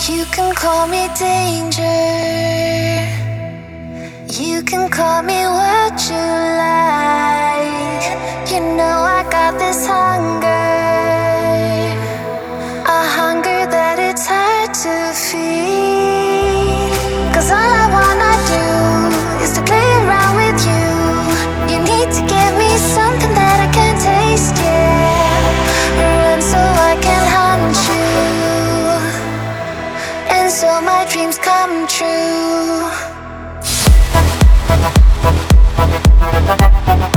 You can call me danger. You can call me what you like. You know I got this hunger, a hunger that it's hard to feed. 'Cause all I wanna do is to play around with you. You need to give me something that I can't taste yet. Run so I can hunt you, and so my dreams come true.